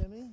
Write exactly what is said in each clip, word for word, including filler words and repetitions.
Jimmy.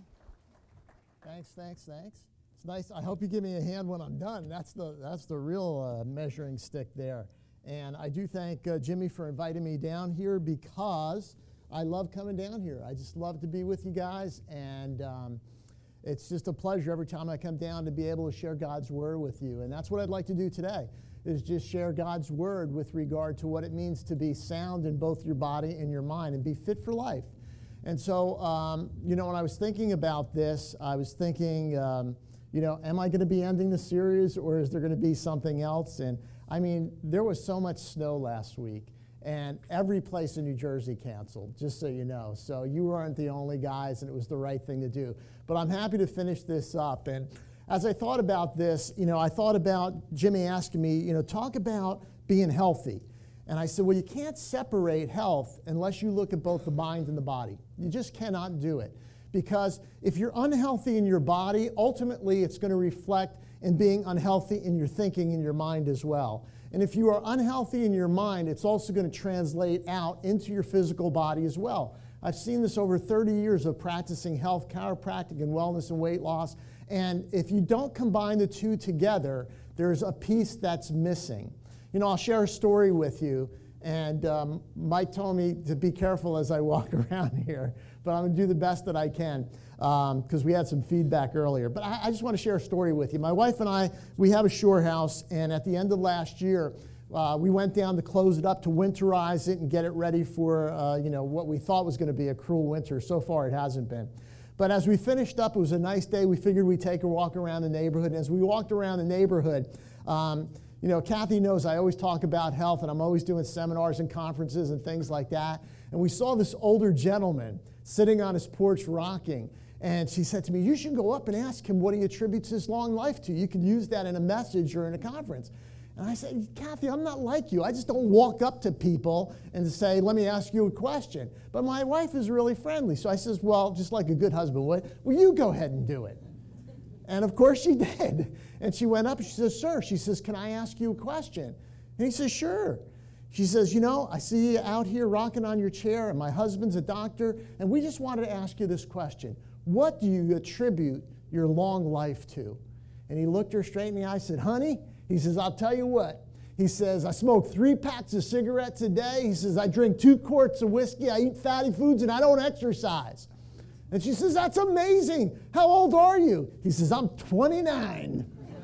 Thanks, thanks, thanks. It's nice. I hope you give me a hand when I'm done. That's the that's the real uh, measuring stick there. And I do thank uh, Jimmy for inviting me down here because I love coming down here. I just love to be with you guys, and um, it's just a pleasure every time I come down to be able to share God's Word with you. And that's what I'd like to do today, is just share God's Word with regard to what it means to be sound in both your body and your mind and be fit for life. And so, um, you know, when I was thinking about this, I was thinking, um, you know, am I going to be ending the series, or is there going to be something else? And I mean, there was so much snow last week, and every place in New Jersey canceled, just so you know. So you weren't the only guys, and it was the right thing to do. But I'm happy to finish this up. And as I thought about this, you know, I thought about Jimmy asking me, you know, talk about being healthy. And I said, well, you can't separate health unless you look at both the mind and the body. You just cannot do it. Because if you're unhealthy in your body, ultimately it's going to reflect in being unhealthy in your thinking and your mind as well. And if you are unhealthy in your mind, it's also going to translate out into your physical body as well. I've seen this over thirty years of practicing health, chiropractic, and wellness and weight loss. And if you don't combine the two together, there's a piece that's missing. You know, I'll share a story with you, and um, Mike told me to be careful as I walk around here, but I'm going to do the best that I can because um, we had some feedback earlier. But I, I just want to share a story with you. My wife and I, we have a shore house, and at the end of last year, uh, we went down to close it up, to winterize it and get it ready for, uh, you know, what we thought was going to be a cruel winter. So far, it hasn't been. But as we finished up, it was a nice day. We figured we'd take a walk around the neighborhood. And as we walked around the neighborhood, um, you know, Kathy knows I always talk about health, and I'm always doing seminars and conferences and things like that. And we saw this older gentleman sitting on his porch rocking. And she said to me, you should go up and ask him what he attributes his long life to. You can use that in a message or in a conference. And I said, Kathy, I'm not like you. I just don't walk up to people and say, let me ask you a question. But my wife is really friendly. So I says, well, just like a good husband would, will you go ahead and do it? And of course she did. And she went up and she says, sir, she says, can I ask you a question? And he says, sure. She says, you know, I see you out here rocking on your chair, and my husband's a doctor, and we just wanted to ask you this question. What do you attribute your long life to? And he looked her straight in the eye and said, honey, he says, I'll tell you what. He says, I smoke three packs of cigarettes a day. He says, I drink two quarts of whiskey, I eat fatty foods, and I don't exercise. And she says, that's amazing. How old are you? He says, I'm twenty-nine.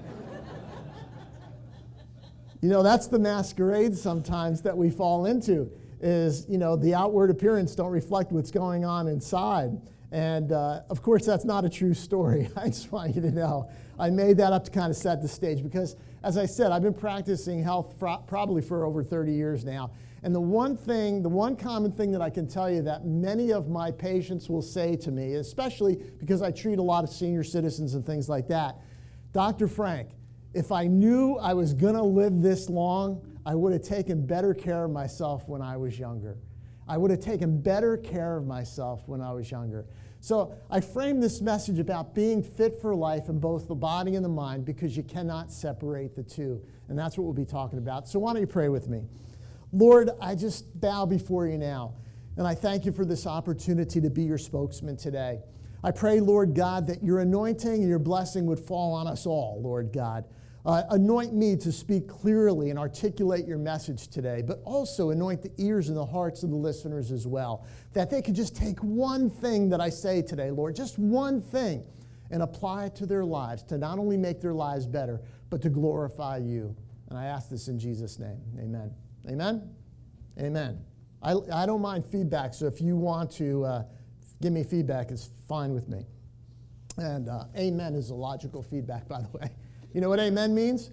You know, that's the masquerade sometimes that we fall into, is, you know, the outward appearance don't reflect what's going on inside. And, uh, of course, that's not a true story. I just want you to know. I made that up to kind of set the stage because, as I said, I've been practicing health for, probably for over thirty years now. And the one thing, the one common thing that I can tell you that many of my patients will say to me, especially because I treat a lot of senior citizens and things like that, Doctor Frank, if I knew I was going to live this long, I would have taken better care of myself when I was younger. I would have taken better care of myself when I was younger. So I framed this message about being fit for life in both the body and the mind because you cannot separate the two. And that's what we'll be talking about. So why don't you pray with me? Lord, I just bow before you now, and I thank you for this opportunity to be your spokesman today. I pray, Lord God, that your anointing and your blessing would fall on us all, Lord God. Uh, anoint me to speak clearly and articulate your message today, but also anoint the ears and the hearts of the listeners as well, that they could just take one thing that I say today, Lord, just one thing, and apply it to their lives, to not only make their lives better, but to glorify you. And I ask this in Jesus' name. Amen. Amen? Amen. I, I don't mind feedback, so if you want to uh, give me feedback, it's fine with me. And uh, amen is a logical feedback, by the way. You know what amen means?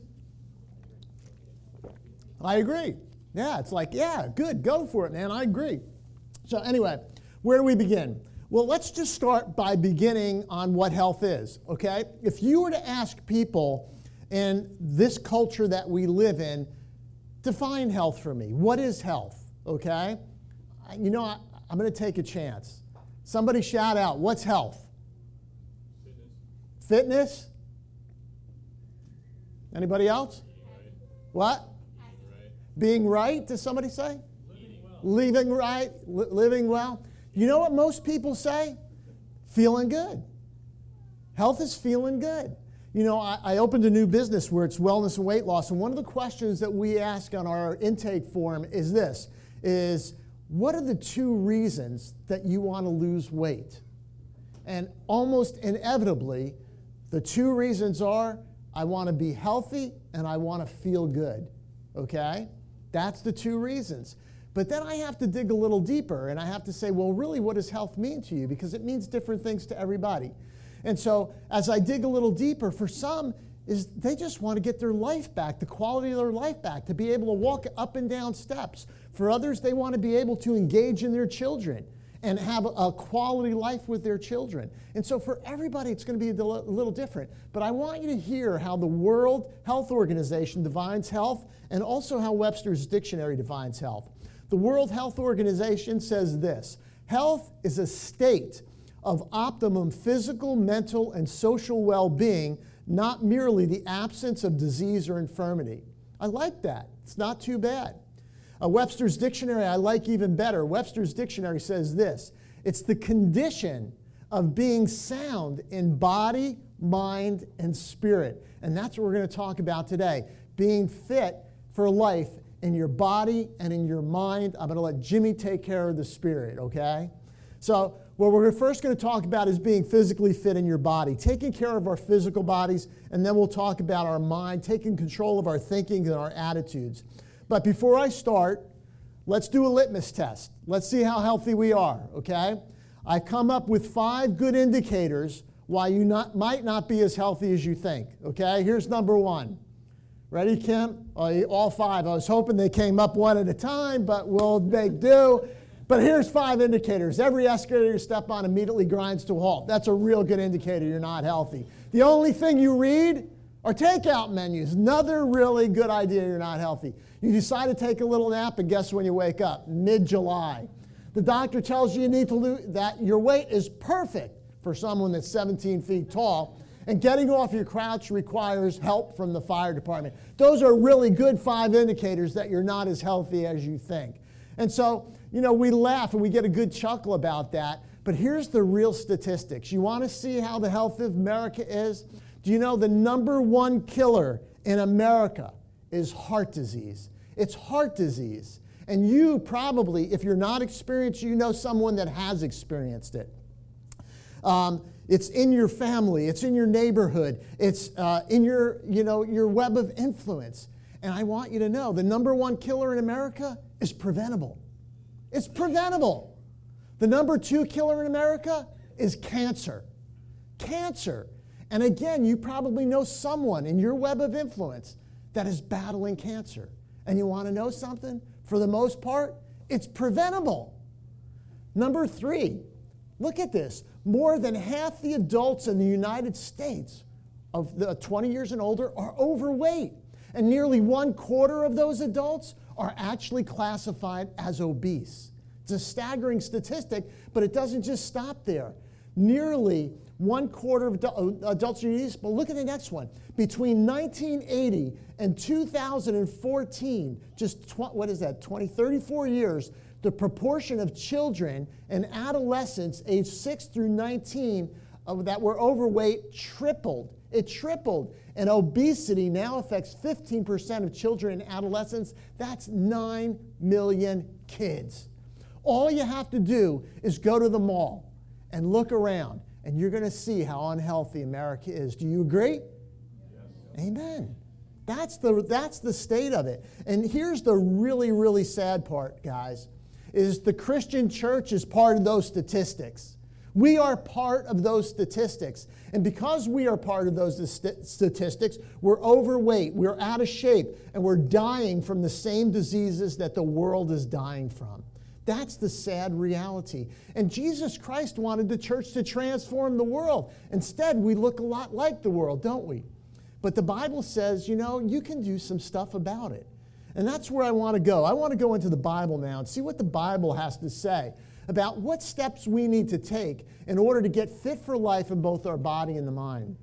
I agree. Yeah, it's like, yeah, good, go for it, man, I agree. So anyway, where do we begin? Well, let's just start by beginning on what health is, okay? If you were to ask people in this culture that we live in, define health for me. What is health, okay? You know, I, I'm going to take a chance. Somebody shout out, what's health? Fitness. Fitness? Anybody else? Right. What? Right. Being right, does somebody say? Living well. Living right, li- living well. You know what most people say? Feeling good. Health is feeling good. You know, I, I opened a new business where it's wellness and weight loss, and one of the questions that we ask on our intake form is this, is what are the two reasons that you want to lose weight? And almost inevitably, the two reasons are, I want to be healthy and I want to feel good, okay? That's the two reasons. But then I have to dig a little deeper, and I have to say, well, really, what does health mean to you? Because it means different things to everybody. And so as I dig a little deeper, for some, is they just want to get their life back, the quality of their life back, to be able to walk up and down steps. For others, they want to be able to engage in their children and have a quality life with their children. And so for everybody, it's going to be a little different. But I want you to hear how the World Health Organization defines health and also how Webster's Dictionary defines health. The World Health Organization says this: health is a state of optimum physical, mental, and social well-being, not merely the absence of disease or infirmity. I like that. It's not too bad. Uh, Webster's Dictionary I like even better. Webster's Dictionary says this: it's the condition of being sound in body, mind, and spirit. And that's what we're going to talk about today. Being fit for life in your body and in your mind. I'm going to let Jimmy take care of the spirit, okay? So what we're first going to talk about is being physically fit in your body, taking care of our physical bodies, and then we'll talk about our mind, taking control of our thinking and our attitudes. But before I start, let's do a litmus test. Let's see how healthy we are, okay? I come up with five good indicators why you not, might not be as healthy as you think, okay? Here's number one. Ready, Kim? Oh, all five. I was hoping they came up one at a time, but we'll make do. But here's five indicators. Every escalator you step on immediately grinds to a halt. That's a real good indicator you're not healthy. The only thing you read are takeout menus. Another really good idea you're not healthy. You decide to take a little nap, and guess when you wake up? Mid-July. The doctor tells you you need to lose, that your weight is perfect for someone that's seventeen feet tall, and getting off your couch requires help from the fire department. Those are really good five indicators that you're not as healthy as you think. And so, you know, we laugh and we get a good chuckle about that, but here's the real statistics. You want to see how the health of America is? Do you know the number one killer in America is heart disease? It's heart disease. And you probably, if you're not experienced, you know someone that has experienced it. Um, it's in your family. It's in your neighborhood. It's uh, in your, you know, your web of influence. And I want you to know the number one killer in America is preventable. It's preventable. The number two killer in America is cancer. Cancer. And again, you probably know someone in your web of influence that is battling cancer. And you want to know something? For the most part, it's preventable. Number three, look at this. More than half the adults in the United States of the twenty years and older are overweight. And nearly one quarter of those adults are actually classified as obese. It's a staggering statistic, but it doesn't just stop there. Nearly one quarter of adults are obese, but look at the next one. Between nineteen eighty and two thousand fourteen, just tw- what is that, twenty, thirty-four years, the proportion of children and adolescents aged six through nineteen uh, that were overweight tripled. It tripled. And obesity now affects fifteen percent of children and adolescents. That's nine million kids. All you have to do is go to the mall and look around, and you're going to see how unhealthy America is. Do you agree? Yes. Amen. That's the, that's the state of it. And here's the really, really sad part, guys, is the Christian church is part of those statistics. We are part of those statistics. And because we are part of those st- statistics, we're overweight, we're out of shape, and we're dying from the same diseases that the world is dying from. That's the sad reality. And Jesus Christ wanted the church to transform the world. Instead, we look a lot like the world, don't we? But the Bible says, you know, you can do some stuff about it. And that's where I want to go. I want to go into the Bible now and see what the Bible has to say about what steps we need to take in order to get fit for life in both our body and the mind.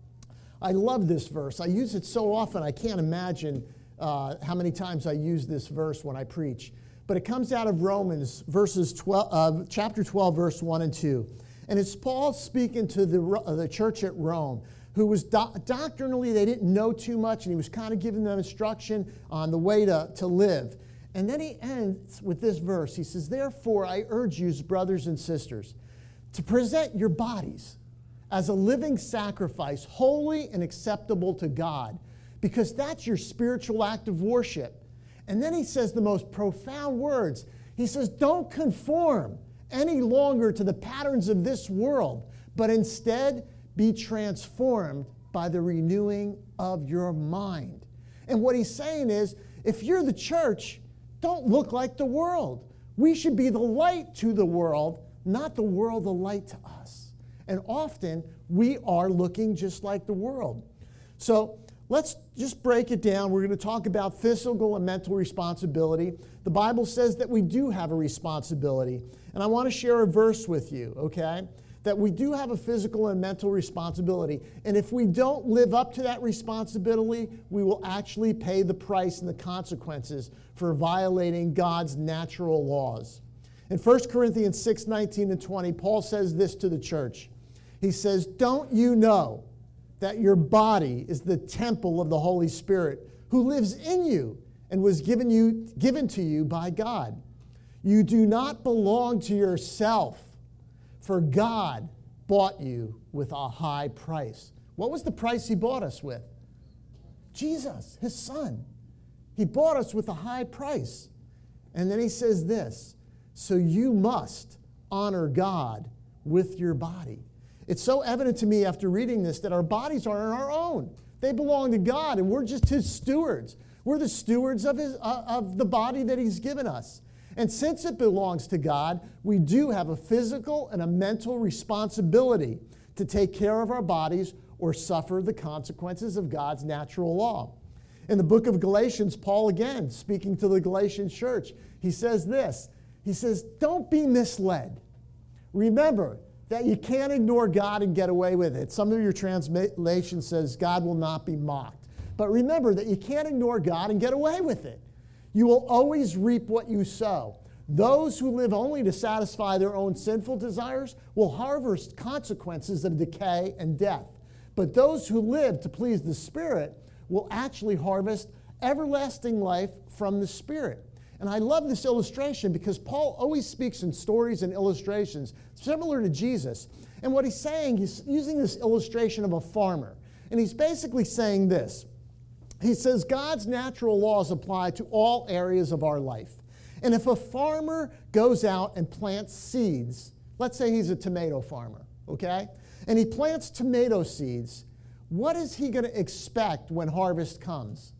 I love this verse. I use it so often I can't imagine uh, how many times I use this verse when I preach. But it comes out of Romans verses twelve, uh, chapter twelve, verse one and two. And it's Paul speaking to the, uh, the church at Rome, who was do- doctrinally, they didn't know too much, and he was kind of giving them instruction on the way to, to live. And then he ends with this verse. He says, therefore, I urge you, brothers and sisters, to present your bodies as a living sacrifice, holy and acceptable to God, because that's your spiritual act of worship. And then he says the most profound words. He says, don't conform any longer to the patterns of this world, but instead be transformed by the renewing of your mind. And what he's saying is, if you're the church, don't look like the world. We should be the light to the world, not the world the light to us. And often, we are looking just like the world. So let's just break it down. We're going to talk about physical and mental responsibility. The Bible says that we do have a responsibility. And I want to share a verse with you, okay? That we do have a physical and mental responsibility. And if we don't live up to that responsibility, we will actually pay the price and the consequences for violating God's natural laws. In First Corinthians six, nineteen and twenty, Paul says this to the church. He says, don't you know that your body is the temple of the Holy Spirit who lives in you and was given you given to you by God? You do not belong to yourself, for God bought you with a high price. What was the price he bought us with? Jesus, his son. He bought us with a high price. And then he says this, so you must honor God with your body. It's so evident to me after reading this that our bodies aren't our own. They belong to God, and we're just his stewards. We're the stewards of, his, uh, of the body that he's given us. And since it belongs to God, we do have a physical and a mental responsibility to take care of our bodies or suffer the consequences of God's natural law. In the book of Galatians, Paul again, speaking to the Galatian church, he says this. He says, don't be misled. Remember that you can't ignore God and get away with it. Some of your translation says God will not be mocked. But remember that you can't ignore God and get away with it. You will always reap what you sow. Those who live only to satisfy their own sinful desires will harvest consequences of decay and death. But those who live to please the Spirit will actually harvest everlasting life from the Spirit. And I love this illustration because Paul always speaks in stories and illustrations similar to Jesus. And what he's saying, he's using this illustration of a farmer. And he's basically saying this. He says God's natural laws apply to all areas of our life. And if a farmer goes out and plants seeds, let's say he's a tomato farmer, okay? And he plants tomato seeds, what is he going to expect when harvest comes?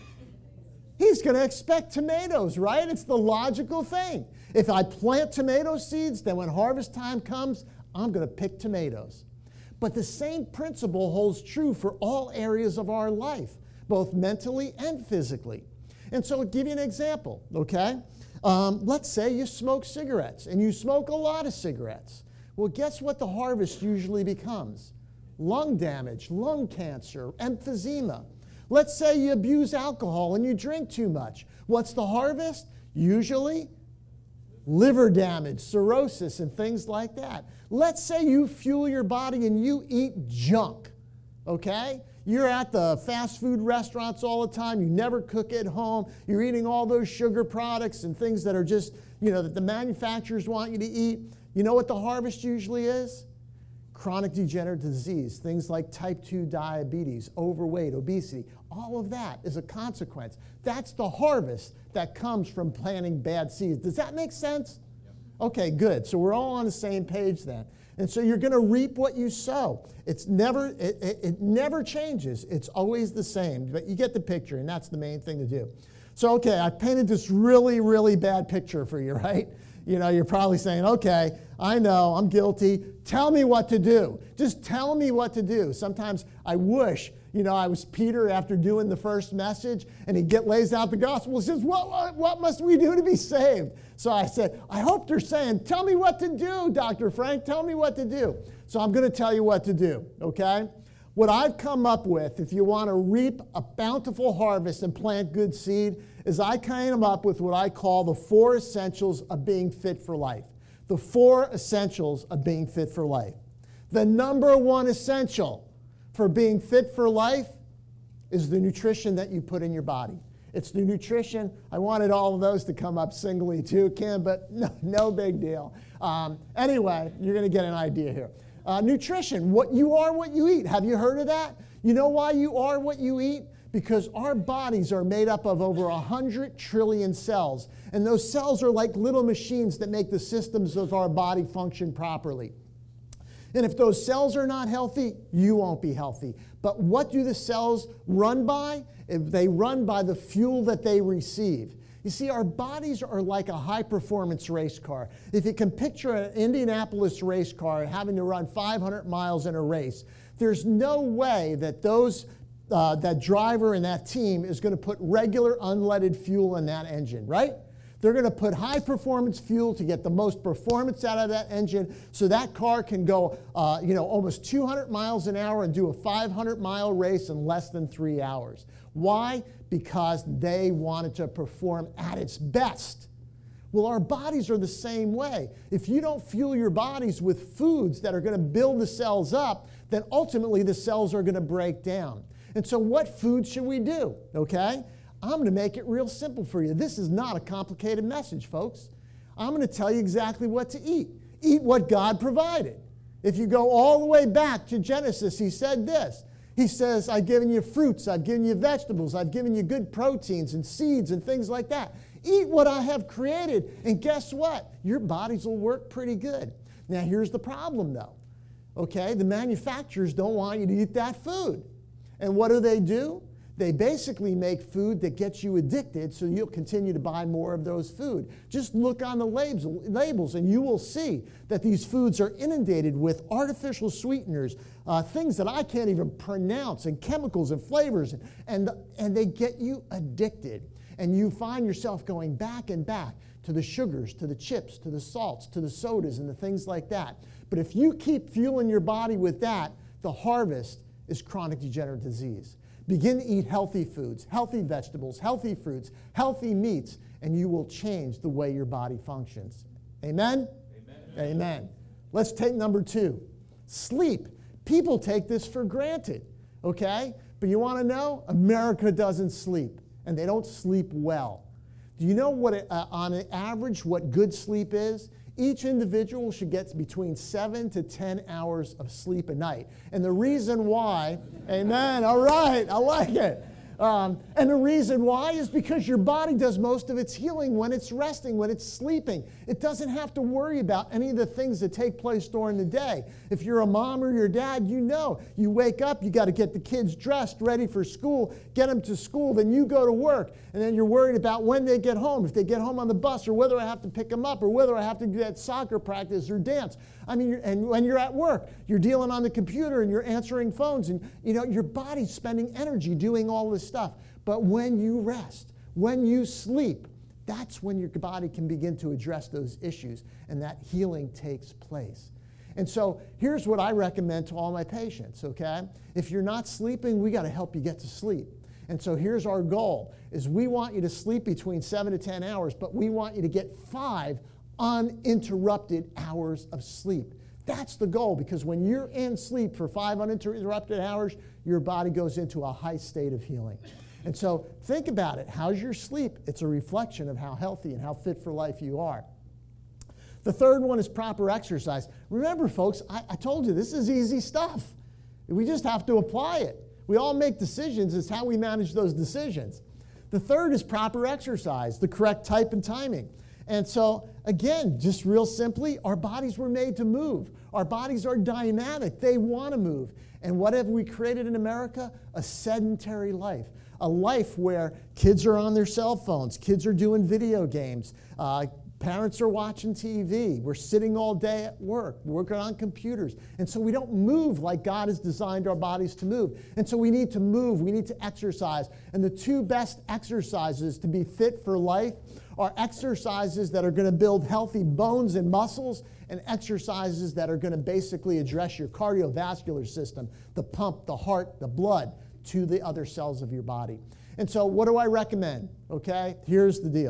He's going to expect tomatoes, right? It's the logical thing. If I plant tomato seeds, then when harvest time comes, I'm going to pick tomatoes. But the same principle holds true for all areas of our life, both mentally and physically. And so I'll give you an example, okay? Um, let's say you smoke cigarettes, and you smoke a lot of cigarettes. Well, guess what the harvest usually becomes? Lung damage, lung cancer, emphysema. Let's say you abuse alcohol and you drink too much. What's the harvest? Usually liver damage, cirrhosis, and things like that. Let's say you fuel your body and you eat junk, okay? You're at the fast food restaurants all the time. You never cook at home. You're eating all those sugar products and things that are just, you know, that the manufacturers want you to eat. You know what the harvest usually is? Chronic degenerative disease, things like type two diabetes, overweight, obesity. All of that is a consequence. That's the harvest that comes from planting bad seeds. Does that make sense? Yep. Okay, good. So we're all on the same page then. And so you're going to reap what you sow. It's never, it, it, it never changes. It's always the same. But you get the picture, and that's the main thing to do. So, okay, I painted this really, really bad picture for you, right? You know, you're probably saying, okay, I know, I'm guilty. Tell me what to do. Just tell me what to do. Sometimes I wish, you know, I was Peter after doing the first message, and he get lays out the gospel and says, what, what, what must we do to be saved? So I said, I hope they're saying, tell me what to do, Doctor Frank. Tell me what to do. So I'm going to tell you what to do, okay? What I've come up with, if you want to reap a bountiful harvest and plant good seed, is I came up with what I call the four essentials of being fit for life. the four essentials of being fit for life. The number one essential for being fit for life is the nutrition that you put in your body. It's the nutrition. I wanted all of those to come up singly too, Kim, but no, no big deal. Um, anyway, you're going to get an idea here. Uh, nutrition, what you are, what you eat. Have you heard of that? You know why you are what you eat? Because our bodies are made up of over one hundred trillion cells. And those cells are like little machines that make the systems of our body function properly. And if those cells are not healthy, you won't be healthy. But what do the cells run by? They run by the fuel that they receive. You see, our bodies are like a high-performance race car. If you can picture an Indianapolis race car having to run five hundred miles in a race, there's no way that those uh, that driver and that team is going to put regular unleaded fuel in that engine, right? They're going to put high-performance fuel to get the most performance out of that engine so that car can go uh, you know, almost two hundred miles an hour and do a five hundred mile race in less than three hours. Why? Because they wanted to perform at its best. Well, our bodies are the same way. If you don't fuel your bodies with foods that are going to build the cells up, then ultimately the cells are going to break down. And so what food should we do? Okay? I'm going to make it real simple for you. This is not a complicated message, folks. I'm going to tell you exactly what to eat. Eat what God provided. If you go all the way back to Genesis, he said this. He says, I've given you fruits, I've given you vegetables, I've given you good proteins and seeds and things like that. Eat what I have created, and guess what? Your bodies will work pretty good. Now, here's the problem, though. Okay, the manufacturers don't want you to eat that food. And what do they do? They basically make food that gets you addicted so you'll continue to buy more of those food. Just look on the labels, labels and you will see that these foods are inundated with artificial sweeteners, uh, things that I can't even pronounce, and chemicals and flavors, and, and, and they get you addicted. And you find yourself going back and back to the sugars, to the chips, to the salts, to the sodas, and the things like that. But if you keep fueling your body with that, the harvest is chronic degenerative disease. Begin to eat healthy foods, healthy vegetables, healthy fruits, healthy meats, and you will change the way your body functions. Amen? Amen. Amen. Let's take number two, sleep. People take this for granted, okay? But you want to know? America doesn't sleep, and they don't sleep well. Do you know what, it, uh, on an average, what good sleep is? Each individual should get between seven to ten hours of sleep a night. And the reason why, amen, all right, I like it. Um, and the reason why is because your body does most of its healing when it's resting, when it's sleeping. It doesn't have to worry about any of the things that take place during the day. If you're a mom or your dad, you know. You wake up, you got to get the kids dressed, ready for school, get them to school, then you go to work. And then you're worried about when they get home, if they get home on the bus, or whether I have to pick them up, or whether I have to get soccer practice or dance. I mean, and when you're at work, you're dealing on the computer and you're answering phones, and you know your body's spending energy doing all this stuff. But when you rest, when you sleep, that's when your body can begin to address those issues, and that healing takes place. And so here's what I recommend to all my patients, okay? If you're not sleeping, we got to help you get to sleep. And so here's our goal, is we want you to sleep between seven to ten hours, but we want you to get five uninterrupted hours of sleep. That's the goal, because when you're in sleep for five uninterrupted hours, your body goes into a high state of healing. And so think about it. How's your sleep? It's a reflection of how healthy and how fit for life you are. The third one is proper exercise. Remember, folks, I, I told you this is easy stuff. We just have to apply it. We all make decisions. It's how we manage those decisions. The third is proper exercise, the correct type and timing. And so, again, just real simply, our bodies were made to move. Our bodies are dynamic. They want to move. And what have we created in America? A sedentary life. A life where kids are on their cell phones, kids are doing video games, uh, parents are watching T V, we're sitting all day at work, working on computers. And so we don't move like God has designed our bodies to move. And so we need to move, we need to exercise. And the two best exercises to be fit for life are exercises that are going to build healthy bones and muscles, and exercises that are going to basically address your cardiovascular system, the pump, the heart, the blood, to the other cells of your body. And so what do I recommend? Okay, here's the deal.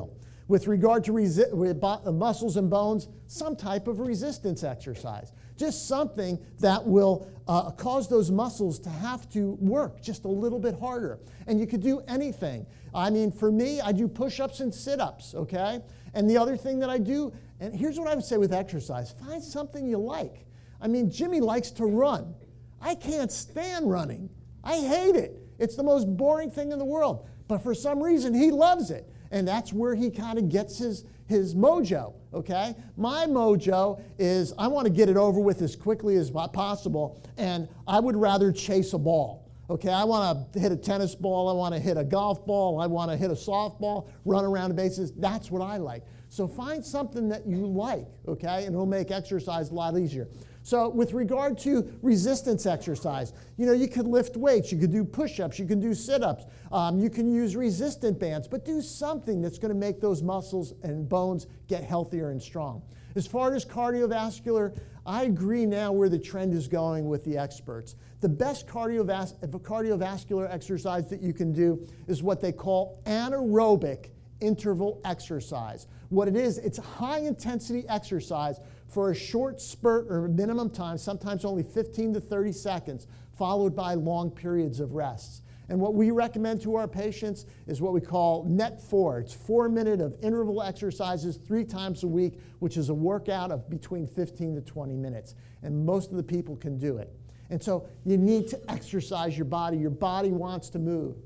With regard to resi- with bo- muscles and bones, some type of resistance exercise. Just something that will uh, cause those muscles to have to work just a little bit harder. And you could do anything. I mean, for me, I do push-ups and sit-ups, okay? And the other thing that I do, and here's what I would say with exercise, find something you like. I mean, Jimmy likes to run. I can't stand running. I hate it. It's the most boring thing in the world. But for some reason, he loves it. And that's where he kind of gets his, his mojo, okay? My mojo is I want to get it over with as quickly as possible, and I would rather chase a ball, okay? I want to hit a tennis ball. I want to hit a golf ball. I want to hit a softball, run around the bases. That's what I like. So find something that you like, okay? And it'll make exercise a lot easier. So with regard to resistance exercise, you know, you could lift weights, you could do push-ups, you can do sit-ups, um, you can use resistant bands, but do something that's going to make those muscles and bones get healthier and strong. As far as cardiovascular, I agree now where the trend is going with the experts. The best cardiovas- cardiovascular exercise that you can do is what they call anaerobic interval exercise. What it is, it's high-intensity exercise for a short spurt or minimum time, sometimes only fifteen to thirty seconds, followed by long periods of rest. And what we recommend to our patients is what we call net four. It's four minute of interval exercises three times a week, which is a workout of between fifteen to twenty minutes. And most of the people can do it. And so you need to exercise your body. Your body wants to move.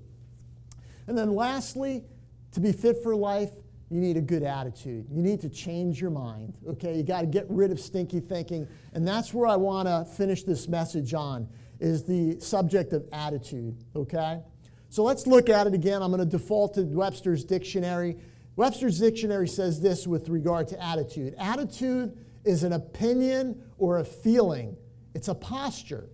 And then lastly, to be fit for life, you need a good attitude. You need to change your mind, okay? You got to get rid of stinky thinking. And that's where I want to finish this message on, is the subject of attitude, okay? So let's look at it again. I'm going to default to Webster's dictionary. Webster's dictionary says this with regard to attitude. Attitude is an opinion or a feeling. It's a posture.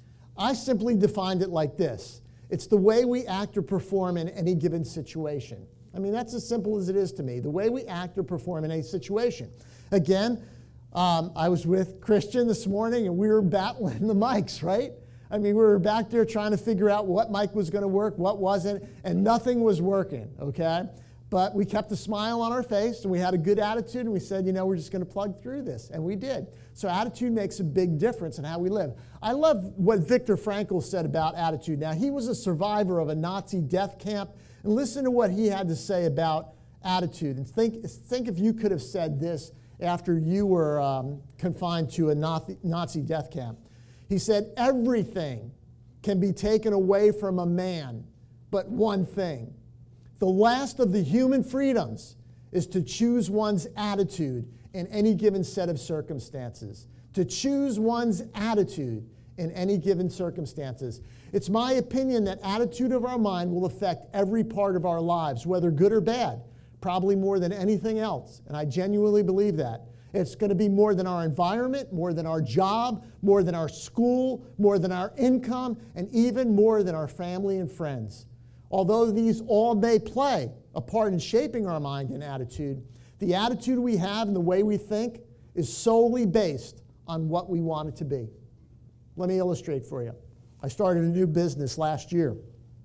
I simply defined it like this. It's the way we act or perform in any given situation. I mean, that's as simple as it is to me, the way we act or perform in a situation. Again, um, I was with Christian this morning, and we were battling the mics, right? I mean, we were back there trying to figure out what mic was going to work, what wasn't, and nothing was working, okay? But we kept a smile on our face, and we had a good attitude, and we said, you know, we're just going to plug through this, and we did. So attitude makes a big difference in how we live. I love what Viktor Frankl said about attitude. Now, he was a survivor of a Nazi death camp. And listen to what he had to say about attitude. And think, think if you could have said this after you were um, confined to a Nazi, Nazi death camp. He said, everything can be taken away from a man, but one thing. The last of the human freedoms is to choose one's attitude in any given set of circumstances. To choose one's attitude in any given circumstances. It's my opinion that attitude of our mind will affect every part of our lives, whether good or bad, probably more than anything else. And I genuinely believe that. It's going to be more than our environment, more than our job, more than our school, more than our income, and even more than our family and friends. Although these all may play a part in shaping our mind and attitude, the attitude we have and the way we think is solely based on what we want it to be. Let me illustrate for you. I started a new business last year,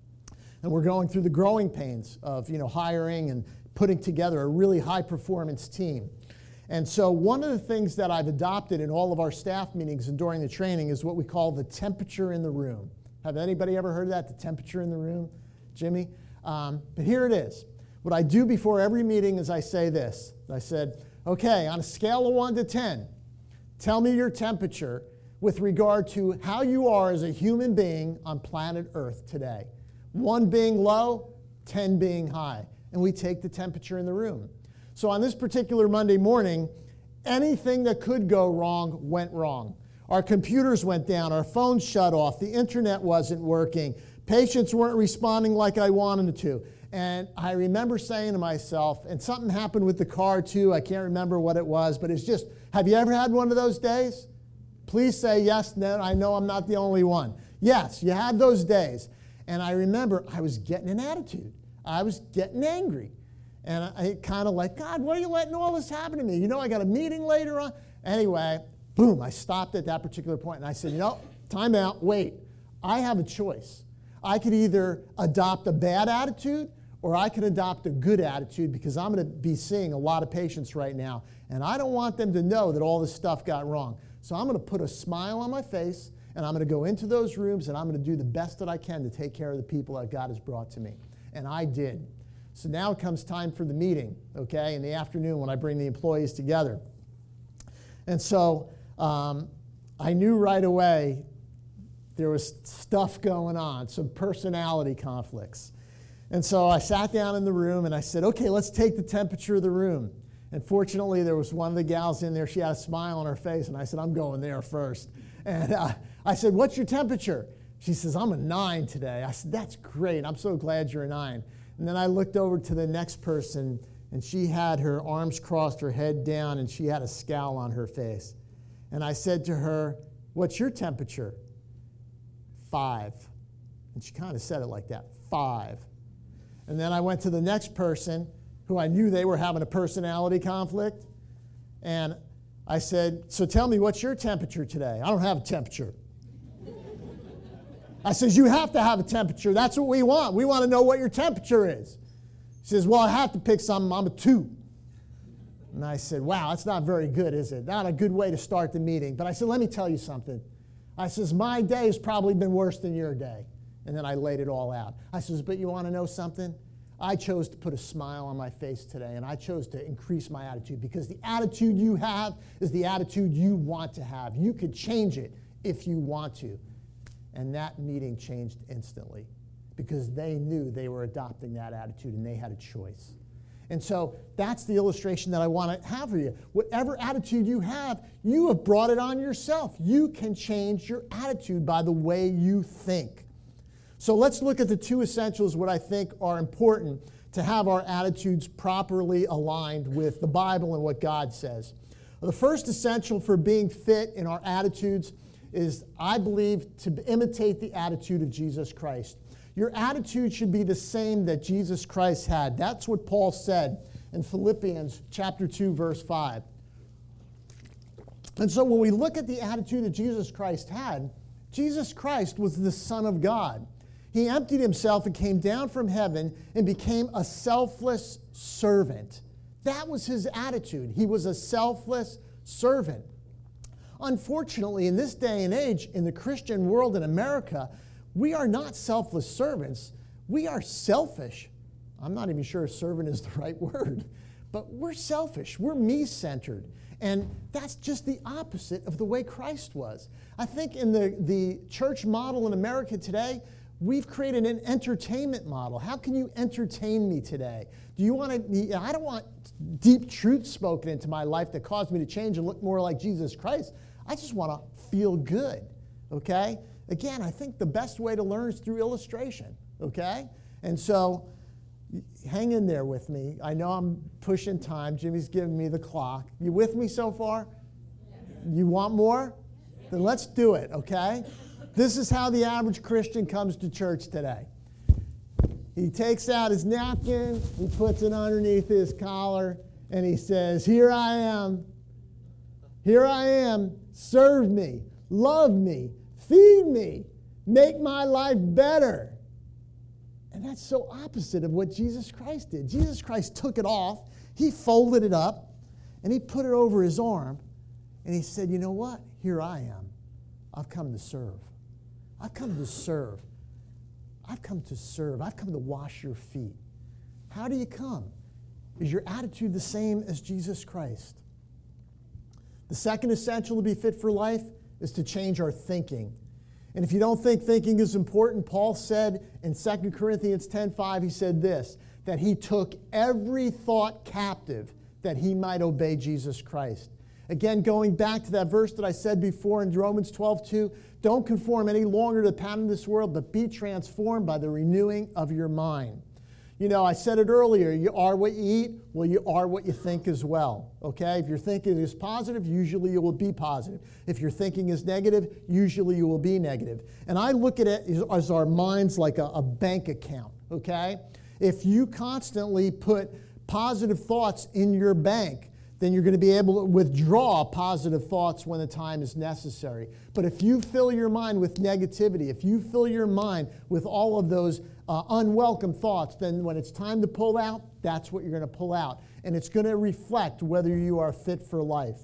and we're going through the growing pains of, you know, hiring and putting together a really high-performance team. And so one of the things that I've adopted in all of our staff meetings and during the training is what we call the temperature in the room. Have anybody ever heard of that, the temperature in the room? Jimmy? Um, but here it is. What I do before every meeting is I say this. I said, okay, on a scale of one to ten, tell me your temperature with regard to how you are as a human being on planet Earth today. One being low, ten being high. And we take the temperature in the room. So on this particular Monday morning, anything that could go wrong went wrong. Our computers went down, our phones shut off, the internet wasn't working, patients weren't responding like I wanted them to. And I remember saying to myself, and something happened with the car too, I can't remember what it was, but it's just, have you ever had one of those days? Please say yes, no, I know I'm not the only one. Yes, you had those days. And I remember I was getting an attitude. I was getting angry. And I, I kind of like, God, why are you letting all this happen to me? You know, I got a meeting later on. Anyway, boom, I stopped at that particular point and I said, you know, time out, wait. I have a choice. I could either adopt a bad attitude or I can adopt a good attitude because I'm going to be seeing a lot of patients right now, and I don't want them to know that all this stuff got wrong. So I'm going to put a smile on my face, and I'm going to go into those rooms, and I'm going to do the best that I can to take care of the people that God has brought to me. And I did. So now it comes time for the meeting, okay, in the afternoon when I bring the employees together. And so um, I knew right away there was stuff going on, some personality conflicts. And so I sat down in the room and I said, okay, let's take the temperature of the room. And fortunately, there was one of the gals in there. She had a smile on her face, and I said, I'm going there first. And uh, I said, what's your temperature? She says, I'm a nine today. I said, that's great. I'm so glad you're a nine. And then I looked over to the next person, and she had her arms crossed, her head down, and she had a scowl on her face. And I said to her, what's your temperature? Five. And she kind of said it like that, five. And then I went to the next person who I knew they were having a personality conflict. And I said, so tell me, what's your temperature today? I don't have a temperature. I says, you have to have a temperature. That's what we want. We want to know what your temperature is. She says, well, I have to pick something. I'm a two. And I said, wow, that's not very good, is it? Not a good way to start the meeting. But I said, let me tell you something. I says, my day has probably been worse than your day. And then I laid it all out. I says, but you want to know something? I chose to put a smile on my face today, and I chose to increase my attitude because the attitude you have is the attitude you want to have. You could change it if you want to. And that meeting changed instantly because they knew they were adopting that attitude and they had a choice. And so that's the illustration that I want to have for you. Whatever attitude you have, you have brought it on yourself. You can change your attitude by the way you think. So let's look at the two essentials, what I think are important to have our attitudes properly aligned with the Bible and what God says. Well, the first essential for being fit in our attitudes is, I believe, to imitate the attitude of Jesus Christ. Your attitude should be the same that Jesus Christ had. That's what Paul said in Philippians chapter two, verse five. And so when we look at the attitude that Jesus Christ had, Jesus Christ was the Son of God. He emptied himself and came down from heaven and became a selfless servant. That was his attitude. He was a selfless servant. Unfortunately, in this day and age, in the Christian world in America, we are not selfless servants. We are selfish. I'm not even sure servant is the right word, but we're selfish. We're me-centered. And that's just the opposite of the way Christ was. I think in the, the church model in America today, we've created an entertainment model. How can you entertain me today? Do you want to, I don't want deep truth spoken into my life that caused me to change and look more like Jesus Christ. I just want to feel good, okay? Again, I think the best way to learn is through illustration, okay? And so hang in there with me. I know I'm pushing time. Jimmy's giving me the clock. You with me so far? You want more? Then let's do it, okay? This is how the average Christian comes to church today. He takes out his napkin, he puts it underneath his collar, and he says, here I am, here I am, serve me, love me, feed me, make my life better. And that's so opposite of what Jesus Christ did. Jesus Christ took it off, he folded it up, and he put it over his arm, and he said, you know what? Here I am. I've come to serve. I've come to serve. I've come to serve. I've come to wash your feet. How do you come? Is your attitude the same as Jesus Christ? The second essential to be fit for life is to change our thinking. And if you don't think thinking is important, Paul said in Second Corinthians ten five, he said this, that he took every thought captive that he might obey Jesus Christ. Again, going back to that verse that I said before in Romans twelve two, don't conform any longer to the pattern of this world, but be transformed by the renewing of your mind. You know, I said it earlier, you are what you eat, well, you are what you think as well, okay? If your thinking is positive, usually you will be positive. If your thinking is negative, usually you will be negative. And I look at it as, as our minds like a, a bank account, okay? If you constantly put positive thoughts in your bank, then you're going to be able to withdraw positive thoughts when the time is necessary. But if you fill your mind with negativity, if you fill your mind with all of those uh, unwelcome thoughts, then when it's time to pull out, that's what you're going to pull out. And it's going to reflect whether you are fit for life.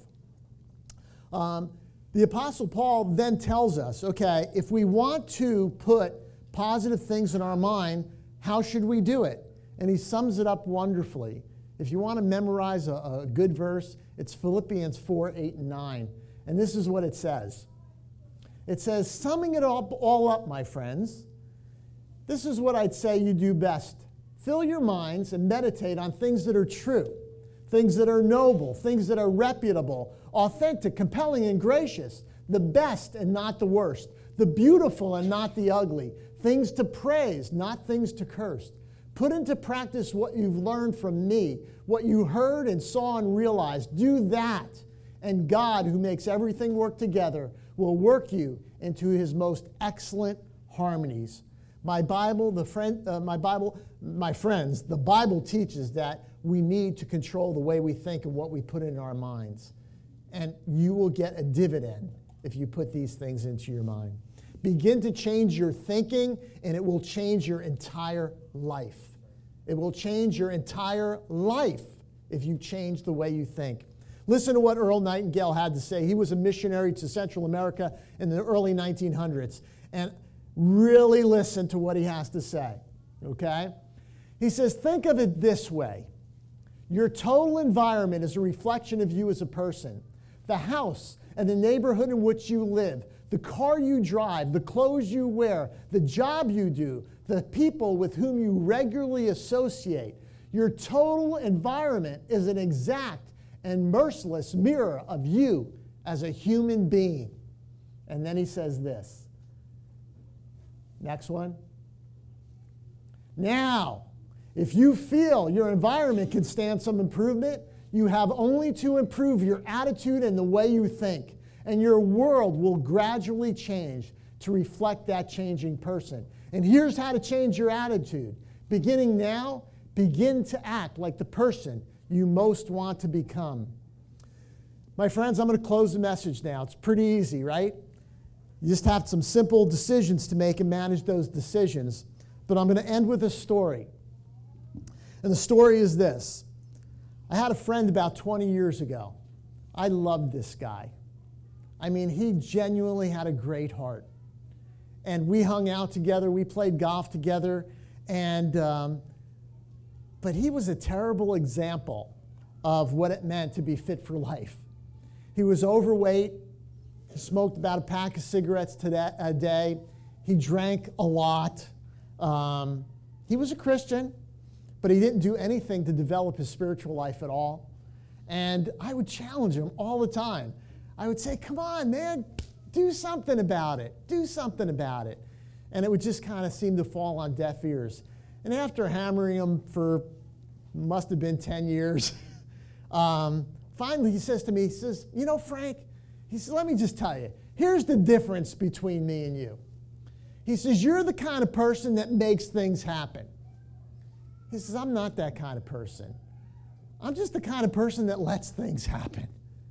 Um, the Apostle Paul then tells us, okay, if we want to put positive things in our mind, how should we do it? And he sums it up wonderfully. If you want to memorize a, a good verse, it's Philippians four, eight, and nine. And this is what it says. It says, summing it all, all up, my friends, this is what I'd say you do best. Fill your minds and meditate on things that are true, things that are noble, things that are reputable, authentic, compelling, and gracious, the best and not the worst, the beautiful and not the ugly, things to praise, not things to curse. Put into practice what you've learned from me, what you heard and saw and realized. Do that, and God, who makes everything work together, will work you into his most excellent harmonies. My Bible, the friend, uh, my Bible, my friends, the Bible teaches that we need to control the way we think and what we put in our minds. And you will get a dividend if you put these things into your mind. Begin to change your thinking, and it will change your entire life. It will change your entire life if you change the way you think. Listen to what Earl Nightingale had to say. He was a missionary to Central America in the early nineteen hundreds. And really listen to what he has to say, okay? He says, think of it this way. Your total environment is a reflection of you as a person. The house and the neighborhood in which you live, the car you drive, the clothes you wear, the job you do, the people with whom you regularly associate. Your total environment is an exact and merciless mirror of you as a human being. And then he says this. Next one. Now, if you feel your environment can stand some improvement, you have only to improve your attitude and the way you think, and your world will gradually change to reflect that changing person. And here's how to change your attitude. Beginning now, begin to act like the person you most want to become. My friends, I'm going to close the message now. It's pretty easy, right? You just have some simple decisions to make and manage those decisions. But I'm going to end with a story. And the story is this. I had a friend about twenty years ago. I loved this guy. I mean, he genuinely had a great heart. And we hung out together. We played golf together. And, um, but he was a terrible example of what it meant to be fit for life. He was overweight. He smoked about a pack of cigarettes a day. He drank a lot. Um, he was a Christian, but he didn't do anything to develop his spiritual life at all. And I would challenge him all the time. I would say, come on, man, do something about it. Do something about it. And it would just kind of seem to fall on deaf ears. And after hammering him for, must have been ten years, um, finally he says to me, he says, you know, Frank, he says, let me just tell you, here's the difference between me and you. He says, you're the kind of person that makes things happen. He says, I'm not that kind of person. I'm just the kind of person that lets things happen.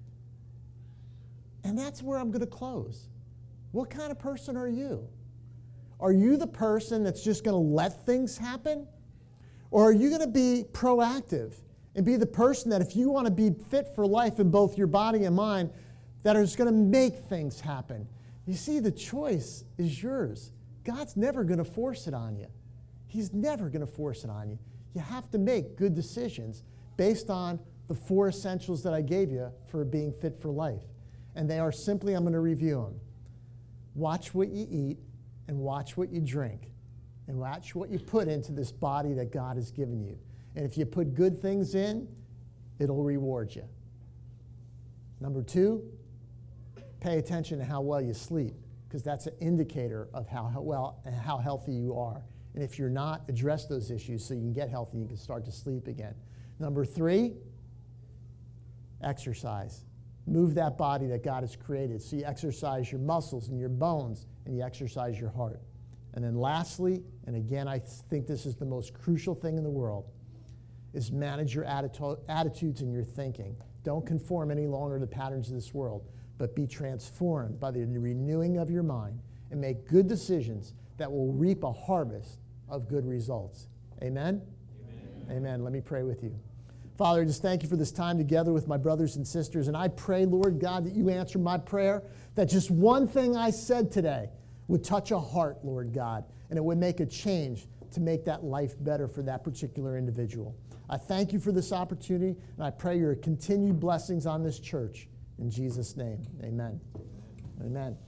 And that's where I'm going to close. What kind of person are you? Are you the person that's just going to let things happen? Or are you going to be proactive and be the person that if you want to be fit for life in both your body and mind, that is going to make things happen? You see, the choice is yours. God's never going to force it on you. He's never going to force it on you. You have to make good decisions based on the four essentials that I gave you for being fit for life. And they are simply, I'm going to review them. Watch what you eat and watch what you drink. And watch what you put into this body that God has given you. And if you put good things in, it'll reward you. Number two, pay attention to how well you sleep, because that's an indicator of how well and how healthy you are. And if you're not, address those issues so you can get healthy and you can start to sleep again. Number three, exercise. Move that body that God has created. So you exercise your muscles and your bones, and you exercise your heart. And then lastly, and again, I think this is the most crucial thing in the world, is manage your attitudes and your thinking. Don't conform any longer to the patterns of this world, but be transformed by the renewing of your mind and make good decisions that will reap a harvest of good results. Amen? Amen. Amen. Let me pray with you. Father, I just thank you for this time together with my brothers and sisters. And I pray, Lord God, that you answer my prayer, that just one thing I said today would touch a heart, Lord God, and it would make a change to make that life better for that particular individual. I thank you for this opportunity, and I pray your continued blessings on this church. In Jesus' name, amen. Amen.